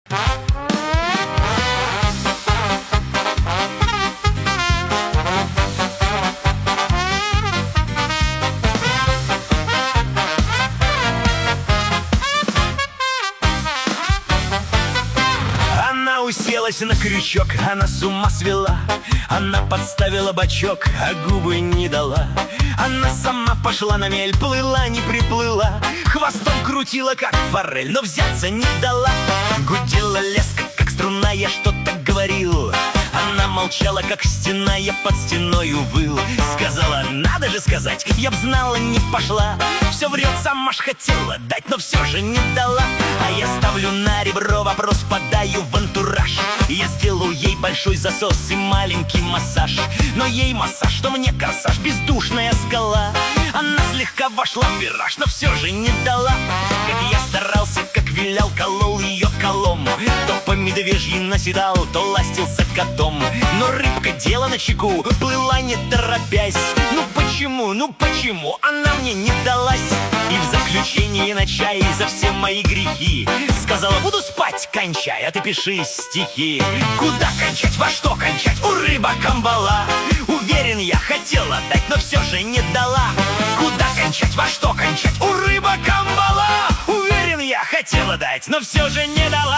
Она уселась на крючок, она с ума свела. Она подставила бочок, а губы не дала. Она сама пошла на мель, плыла, не приплыла. Хвостом крутила, как форель, но взяться не дала. Гудела леска, как струна, я что-то говорил. Она молчала, как стена, я под стеною выл. Сказала, надо же сказать, я б знала, не пошла. Все врет, сама ж хотела дать, но все же не дала. А я ставлю на ребро вопрос, подаю в антураж. Я сделаю ей большой засос и маленький массаж. Но ей массаж, что мне корсаж, бездушная скала. Она слегка вошла в вираж, но все же не дала. Как я старался, как вилял, колол ее колом. То по медвежьи наседал, то ластился котом. Но рыбка, дело на чеку, плыла не торопясь. Ну почему она мне не далась? И в заключение на чай за все мои грехи сказала, буду спать, кончай, а ты пиши стихи. Куда кончать, во что кончать, у рыба камбала. Уверен, я хотела дать, но все же не дала. Куда кончать, во что кончать, у рыба камбала. Уверен, я хотела дать, но все же не дала.